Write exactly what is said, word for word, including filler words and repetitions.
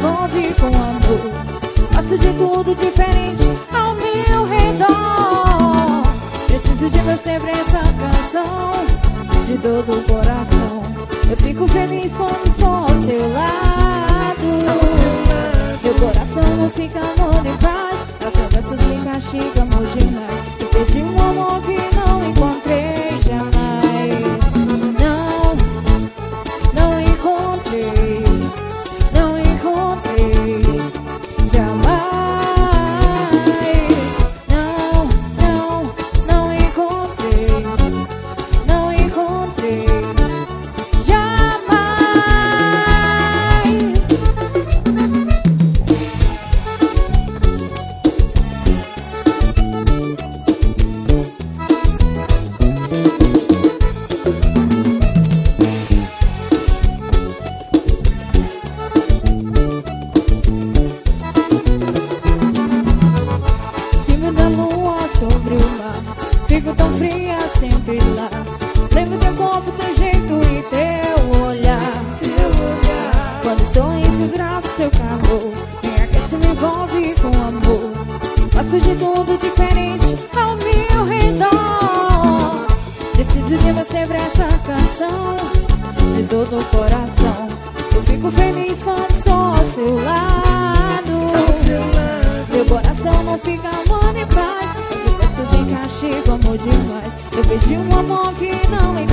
envolve com amor. Faço de tudo diferente ao meu redor. Preciso de você pra essa canção, de todo o coração. Eu fico feliz quando sou ao seu lado. Meu coração não fica amor em paz. As lembranças me castigam demais. Eu perdi um amor que não encontrei jamais. Não, não encontrei. Não encontrei jamais. Não, não, não encontrei. Não encontrei jamais. Cima da lua sobre o mar, fico tão fria sempre lá. Lembro teu corpo, teu jeito e teu olhar. Quando sorri seus braços, seu calor me aquece, me envolve com amor. Faço de tudo diferente ao meu redor. Preciso de você pra essa canção, de todo o coração. Eu fico feliz quando sou ao seu lado. Meu coração não fica amor em paz. As lembranças me castigam amor demais. Eu perdi um amor que não encontrei